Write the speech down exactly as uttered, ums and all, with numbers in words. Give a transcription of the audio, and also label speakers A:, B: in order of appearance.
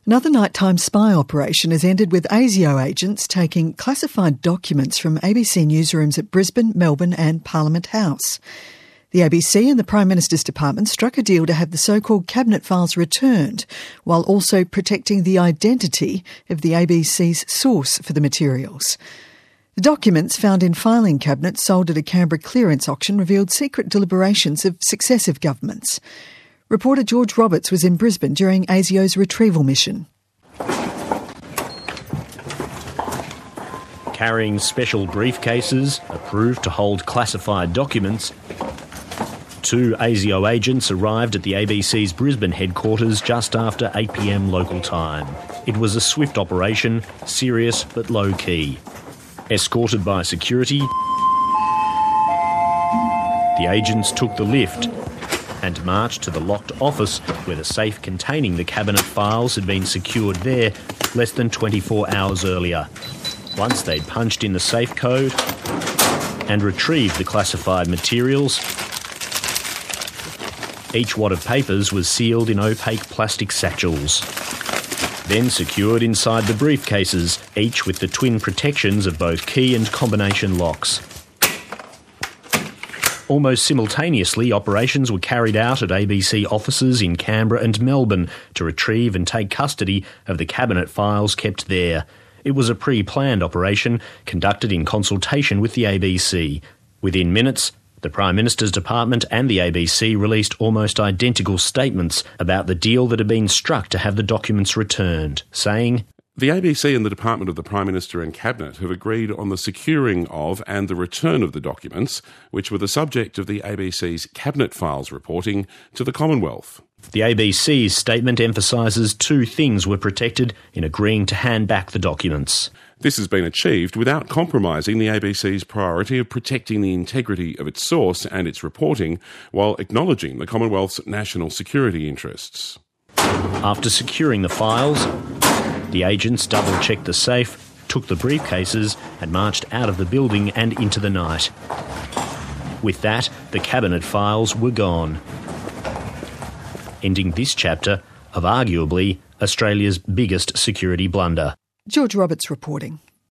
A: Another nighttime spy operation has ended with ASIO agents taking classified documents from A B C newsrooms at Brisbane, Melbourne and Parliament House. The A B C and the Prime Minister's Department struck a deal to have the so-called cabinet files returned, while also protecting the identity of the A B C's source for the materials. The documents found in filing cabinets sold at a Canberra clearance auction revealed secret deliberations of successive governments. Reporter George Roberts was in Brisbane during ASIO's retrieval mission.
B: Carrying special briefcases approved to hold classified documents, two ASIO agents arrived at the A B C's Brisbane headquarters just after eight p m local time. It was a swift operation, serious but low-key. Escorted by security, the agents took the lift and marched to the locked office where the safe containing the cabinet files had been secured there less than twenty-four hours earlier. Once they'd punched in the safe code and retrieved the classified materials, each wad of papers was sealed in opaque plastic satchels, then secured inside the briefcases, each with the twin protections of both key and combination locks. Almost simultaneously, operations were carried out at A B C offices in Canberra and Melbourne to retrieve and take custody of the cabinet files kept there. It was a pre-planned operation conducted in consultation with the A B C. Within minutes, the Prime Minister's Department and the A B C released almost identical statements about the deal that had been struck to have the documents returned, saying,
C: "The A B C and the Department of the Prime Minister and Cabinet have agreed on the securing of and the return of the documents, which were the subject of the A B C's Cabinet Files reporting to the Commonwealth."
B: The A B C's statement emphasises two things were protected in agreeing to hand back the documents.
C: This has been achieved without compromising the A B C's priority of protecting the integrity of its source and its reporting, while acknowledging the Commonwealth's national security interests.
B: After securing the files, the agents double-checked the safe, took the briefcases and marched out of the building and into the night. With that, the cabinet files were gone, ending this chapter of arguably Australia's biggest security blunder.
A: George Roberts reporting.